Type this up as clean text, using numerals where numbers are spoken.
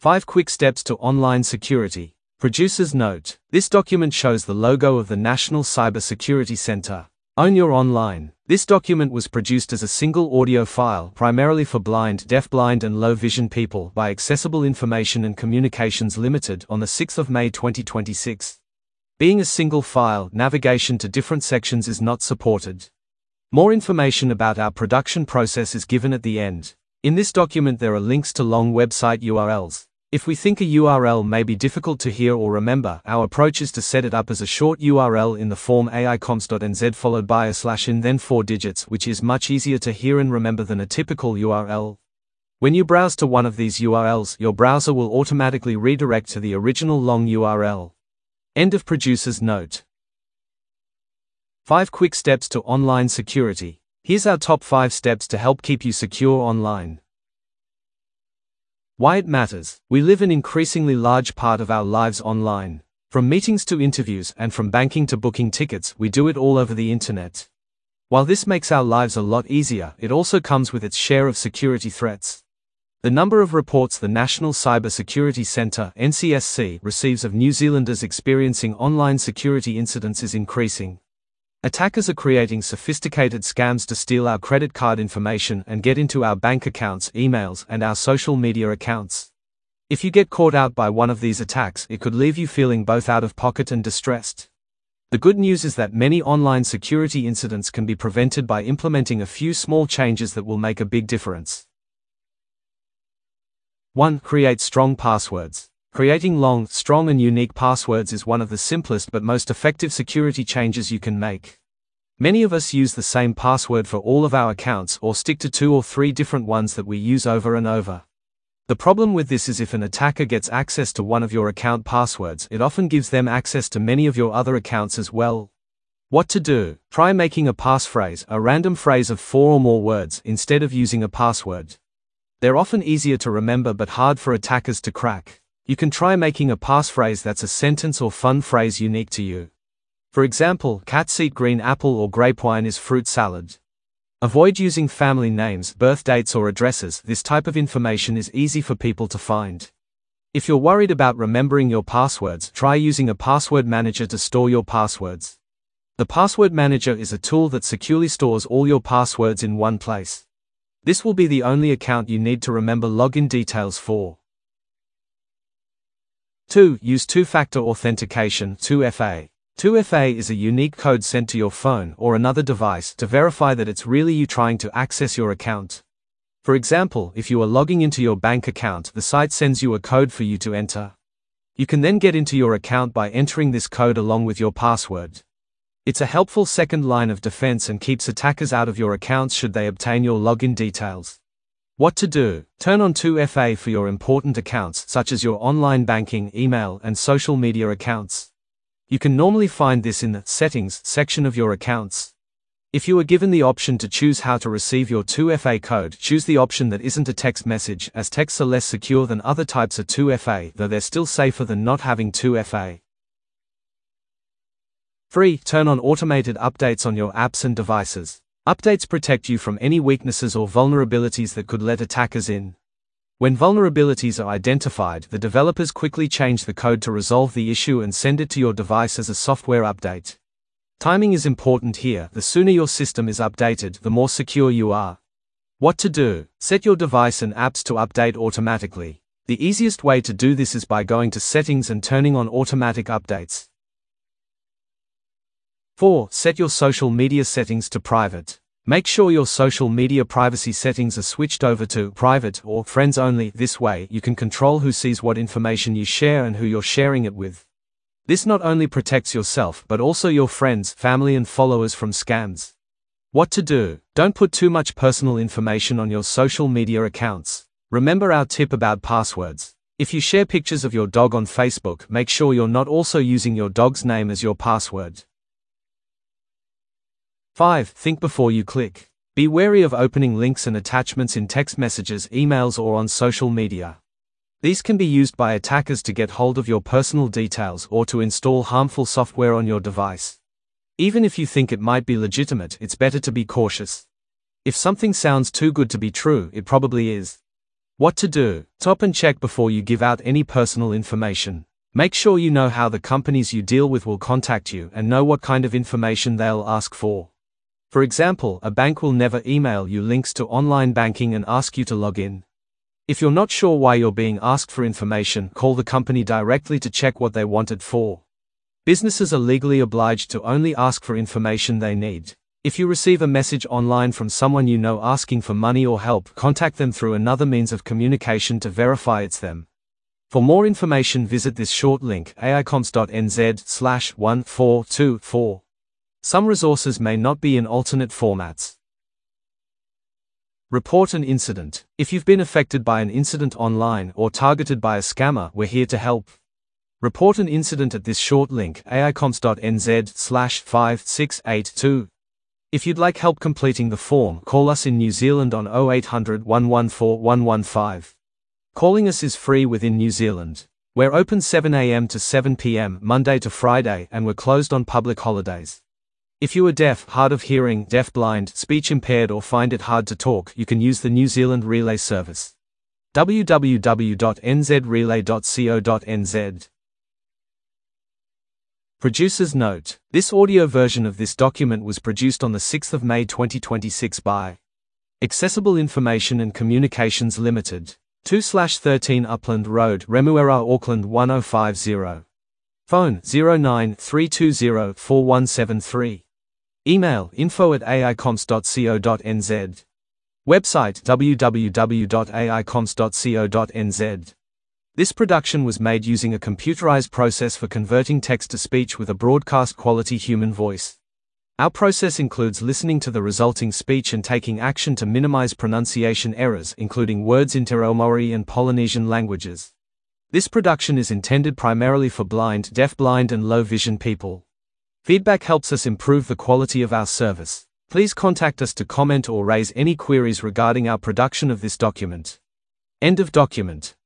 5 Quick Steps to Online Security. Producer's note. This document shows the logo of the National Cyber Security Center. Own Your Online. This document was produced as a single audio file primarily for blind, deafblind and low vision people by Accessible Information and Communications Limited on the 6th of May 2026. Being a single file, navigation to different sections is not supported. More information about our production process is given at the end. In this document there are links to long website URLs. If we think a URL may be difficult to hear or remember, our approach is to set it up as a short URL in the form aicoms.nz followed by /in then 4 digits, which is much easier to hear and remember than a typical URL. When you browse to one of these URLs, your browser will automatically redirect to the original long URL. End of producer's note. 5 Quick Steps to Online Security. Here's our top 5 steps to help keep you secure online. Why it matters. We live an increasingly large part of our lives online. From meetings to interviews and from banking to booking tickets, we do it all over the internet. While this makes our lives a lot easier, it also comes with its share of security threats. The number of reports the National Cyber Security Centre (NCSC) receives of New Zealanders experiencing online security incidents is increasing. Attackers are creating sophisticated scams to steal our credit card information and get into our bank accounts, emails, and our social media accounts. If you get caught out by one of these attacks, it could leave you feeling both out of pocket and distressed. The good news is that many online security incidents can be prevented by implementing a few small changes that will make a big difference. 1. Create strong passwords. Creating long, strong and unique passwords is one of the simplest but most effective security changes you can make. Many of us use the same password for all of our accounts or stick to 2 or 3 different ones that we use over and over. The problem with this is if an attacker gets access to one of your account passwords, it often gives them access to many of your other accounts as well. What to do? Try making a passphrase, a random phrase of 4 or more words, instead of using a password. They're often easier to remember but hard for attackers to crack. You can try making a passphrase that's a sentence or fun phrase unique to you. For example, cats eat green apple or grape wine is fruit salad. Avoid using family names, birth dates or addresses. This type of information is easy for people to find. If you're worried about remembering your passwords, try using a password manager to store your passwords. The password manager is a tool that securely stores all your passwords in one place. This will be the only account you need to remember login details for. 2. Use two-factor authentication, 2FA. 2FA is a unique code sent to your phone or another device to verify that it's really you trying to access your account. For example, if you are logging into your bank account, the site sends you a code for you to enter. You can then get into your account by entering this code along with your password. It's a helpful second line of defense and keeps attackers out of your accounts should they obtain your login details. What to do? Turn on 2FA for your important accounts, such as your online banking, email, and social media accounts. You can normally find this in the Settings section of your accounts. If you are given the option to choose how to receive your 2FA code, choose the option that isn't a text message, as texts are less secure than other types of 2FA, though they're still safer than not having 2FA. 3. Turn on automated updates on your apps and devices. Updates protect you from any weaknesses or vulnerabilities that could let attackers in. When vulnerabilities are identified, the developers quickly change the code to resolve the issue and send it to your device as a software update. Timing is important here. The sooner your system is updated, the more secure you are. What to do? Set your device and apps to update automatically. The easiest way to do this is by going to Settings and turning on automatic updates. 4. Set your social media settings to private. Make sure your social media privacy settings are switched over to private or friends only. This way, you can control who sees what information you share and who you're sharing it with. This not only protects yourself but also your friends, family and followers from scams. What to do? Don't put too much personal information on your social media accounts. Remember our tip about passwords. If you share pictures of your dog on Facebook, make sure you're not also using your dog's name as your password. 5. Think before you click. Be wary of opening links and attachments in text messages, emails, or on social media. These can be used by attackers to get hold of your personal details or to install harmful software on your device. Even if you think it might be legitimate, it's better to be cautious. If something sounds too good to be true, it probably is. What to do: stop and check before you give out any personal information. Make sure you know how the companies you deal with will contact you and know what kind of information they'll ask for. For example, a bank will never email you links to online banking and ask you to log in. If you're not sure why you're being asked for information, call the company directly to check what they want it for. Businesses are legally obliged to only ask for information they need. If you receive a message online from someone you know asking for money or help, contact them through another means of communication to verify it's them. For more information, visit this short link, aicoms.nz/1424. Some resources may not be in alternate formats. Report an incident. If you've been affected by an incident online or targeted by a scammer, we're here to help. Report an incident at this short link, aicoms.nz/5682. If you'd like help completing the form, call us in New Zealand on 0800 114 115. Calling us is free within New Zealand. We're open 7 a.m. to 7 p.m. Monday to Friday, and we're closed on public holidays. If you are deaf, hard of hearing, deafblind, speech impaired, or find it hard to talk, you can use the New Zealand Relay service. www.nzrelay.co.nz. Producer's note: this audio version of this document was produced on the 6th of May 2026 by Accessible Information and Communications Limited, 2/13 Upland Road, Remuera, Auckland 1050. Phone 0932044173. Email info@aicoms.co.nz. Website www.aicoms.co.nz. This production was made using a computerized process for converting text to speech with a broadcast quality human voice. Our process includes listening to the resulting speech and taking action to minimize pronunciation errors, including words in Te Reo Maori and Polynesian languages. This production is intended primarily for blind, deafblind, and low vision people. Feedback helps us improve the quality of our service. Please contact us to comment or raise any queries regarding our production of this document. End of document.